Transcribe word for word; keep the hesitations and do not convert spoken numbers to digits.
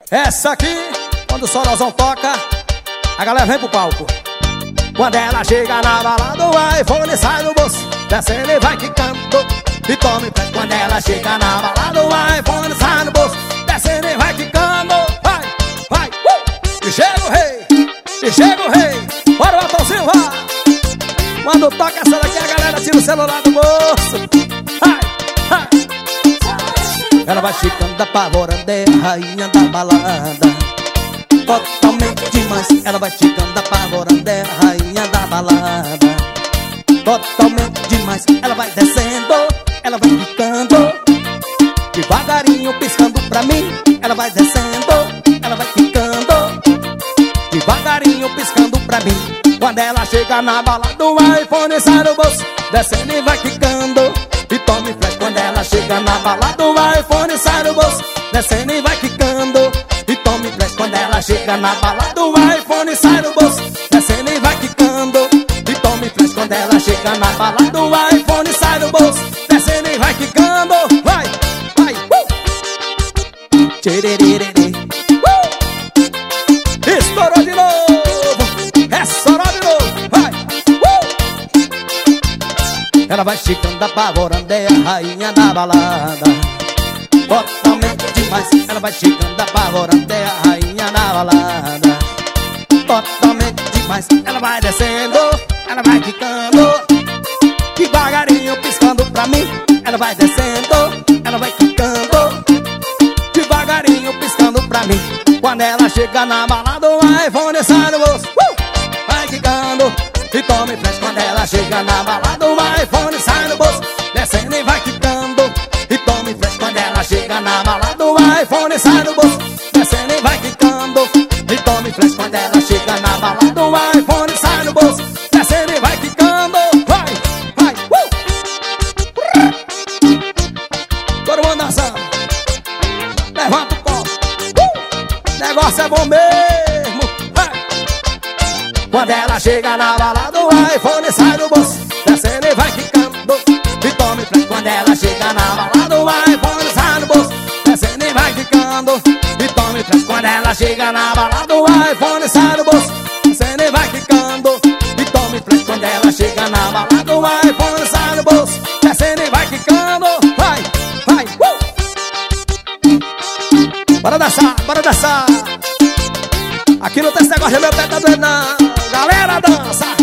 Essa aqui, quando o Sorozão toca, a galera vem pro palco. Quando ela chega na balada, o iPhone sai do bolso, descendo e vai quicando, e tome presta. Quando ela chega na balada, o iPhone sai do bolso, descendo e vai quicando. Vai, vai, uh! E chega o rei, e chega o rei. Bora, Otton Silva. Quando toca essa daqui, a galera tira o celular do bolso. Vai, vai. Ela vai chegando apavorando, é a rainha da balada. Totalmente demais. Ela vai chegando apavorando, é a rainha da balada. Totalmente demais. Ela vai descendo, ela vai ficando, devagarinho piscando pra mim. Ela vai descendo, ela vai ficando, devagarinho piscando pra mim. Quando ela chega na balada, o iPhone sai do bolso, descendo e vai quicando, e tome flash. Quando ela chega na balada, o iPhone sai do bolso, descendo e vai quicando, e tome flash. Quando ela chega na balada, o iPhone sai do bolso, descendo e vai quicando, e tome flash. Quando ela chega na balada, o iPhone sai do bolso, descendo e vai quicando. Vai, vai, uh! Tchiririririri. Uh! Estourou de novo. É soró de novo. Vai, uh! Ela vai chegando apavorando, é a rainha da balada. Totalmente demais. Ela vai chegando apavorando, é a rainha da balada. Totalmente demais. Ela vai descendo, ela vai quicando, devagarinho piscando pra mim. Ela vai descendo, ela vai quicando, devagarinho piscando pra mim. Quando ela chega na balada, o iPhone sai do bolso, uh! Vai quicando, e tome flash. Quando ela chega na balada, o iPhone sai do bolso, descendo e vai quicando, e tome flash. Quando ela chega na balada, o iPhone sai do bolso, descendo e vai quicando, e tome flash. Quando ela chega na balada, o iPhone sai do bolso, descendo e vai quicando. Vai, vai, uh! Todo mundo dançando. Levanta o copo, uh! Negócio é bom mesmo. Vai. Quando ela chega na balada, o iPhone sai do bolso, descendo e vai quicando, e tome flash. Quando ela chega na balada, o iPhone sai do bolso, descendo e vai quicando, e tome flash. Quando ela chega na balada, o iPhone sai do bolso, descendo e vai quicando, e tome flash. Quando ela chega na balada, o iPhone sai do bolso, descendo e vai quicando. Vai, vai, uh! Bora dançar, bora dançar. Aqui não tem esse negócio de meu pé tá doendo não. Galera, dança.